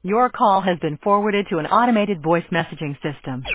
Your call has been forwarded to an automated voice messaging system.